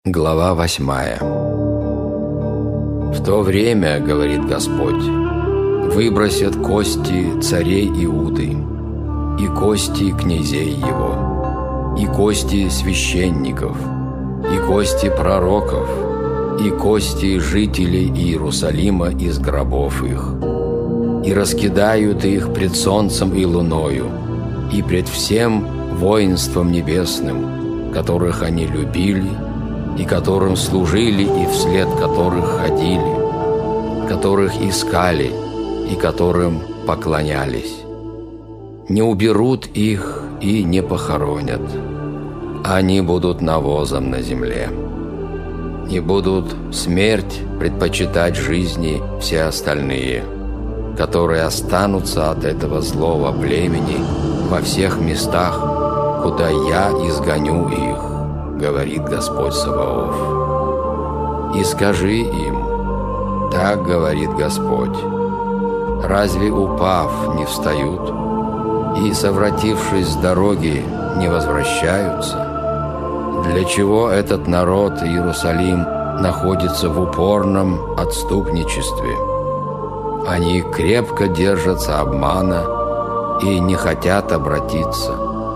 Глава 8. В то время, говорит Господь, выбросят кости царей Иуды, и кости князей его, и кости священников, и кости пророков, и кости жителей Иерусалима из гробов их, и раскидают их пред солнцем и луною, и пред всем воинством небесным, которых они любили, и которым служили, и вслед которых ходили, которых искали, и которым поклонялись. Не уберут их и не похоронят. Они будут навозом на земле. И будут смерть предпочитать жизни все остальные, которые останутся от этого злого племени во всех местах, куда я изгоню их, говорит Господь Саваоф. И скажи им, так говорит Господь, разве упав не встают, и, совратившись с дороги, не возвращаются? Для чего этот народ Иерусалим находится в упорном отступничестве? Они крепко держатся обмана и не хотят обратиться.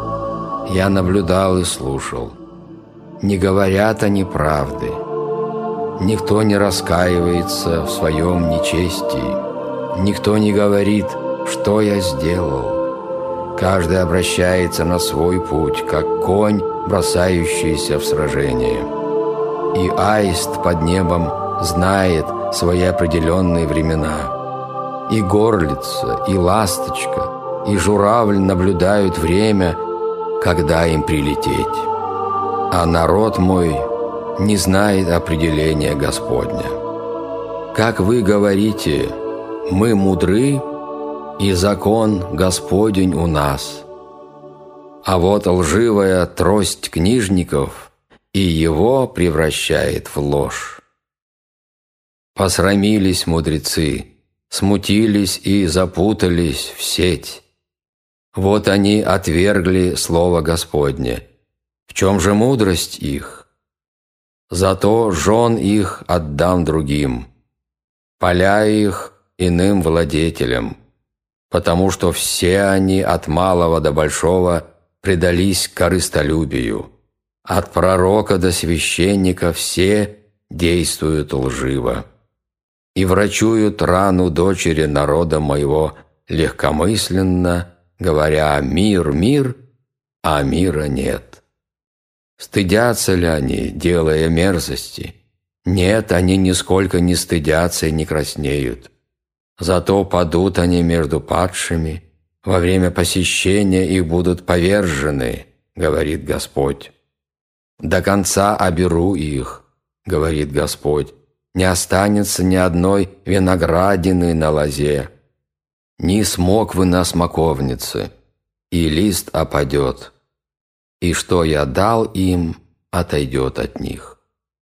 Я наблюдал и слушал. Не говорят они правды. Никто не раскаивается в своем нечестии. Никто не говорит, что я сделал. Каждый обращается на свой путь, как конь, бросающийся в сражение. И аист под небом знает свои определенные времена. И горлица, и ласточка, и журавль наблюдают время, когда им прилететь. А народ мой не знает определения Господня. Как вы говорите, мы мудры, и закон Господень у нас. А вот лживая трость книжников и его превращает в ложь. Посрамились мудрецы, смутились и запутались в сеть. Вот они отвергли слово Господне. В чем же мудрость их? Зато жен их отдам другим, поля их иным владетелям, потому что все они от малого до большого предались корыстолюбию. От пророка до священника все действуют лживо и врачуют рану дочери народа моего легкомысленно, говоря «мир, мир», а мира нет. Стыдятся ли они, делая мерзости? Нет, они нисколько не стыдятся и не краснеют. Зато падут они между падшими, во время посещения их будут повержены, говорит Господь. До конца оберу их, говорит Господь, не останется ни одной виноградины на лозе, ни смоквы на смоковнице, и лист опадет, и что я дал им, отойдет от них.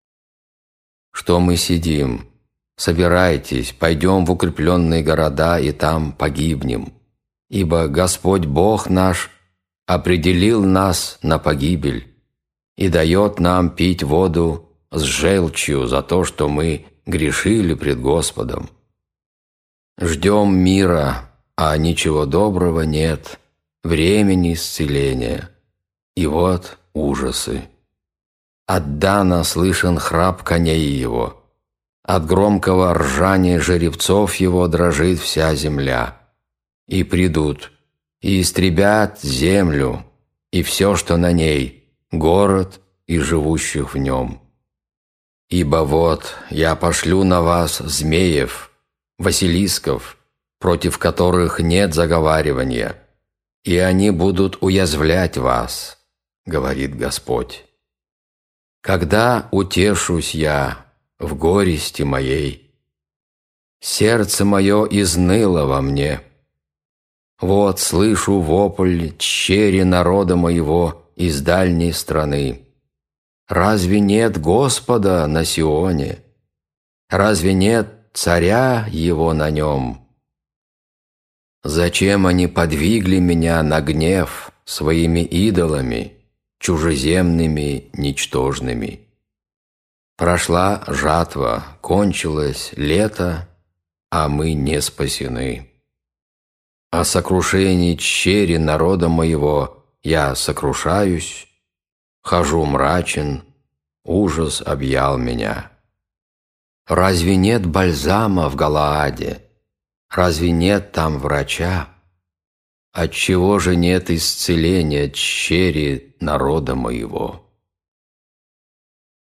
Что мы сидим? Собирайтесь, пойдем в укрепленные города, и там погибнем. Ибо Господь Бог наш определил нас на погибель и дает нам пить воду с желчью за то, что мы грешили пред Господом. Ждем мира, а ничего доброго нет, времени исцеления. И вот ужасы. От Дана слышен храп коней его, от громкого ржания жеребцов его дрожит вся земля. И придут, и истребят землю, и все, что на ней, город и живущих в нем. Ибо вот я пошлю на вас змеев, василисков, против которых нет заговаривания, и они будут уязвлять вас, говорит Господь. Когда утешусь я в горести моей, сердце мое изныло во мне. Вот слышу вопль чере народа моего из дальней страны. Разве нет Господа на Сионе? Разве нет царя его на нем? Зачем они подвигли меня на гнев своими идолами, чужеземными, ничтожными? Прошла жатва, кончилось лето, а мы не спасены. О сокрушении черри народа моего я сокрушаюсь, хожу мрачен, ужас объял меня. Разве нет бальзама в Галааде? Разве нет там врача? Отчего же нет исцеления черри народа моего?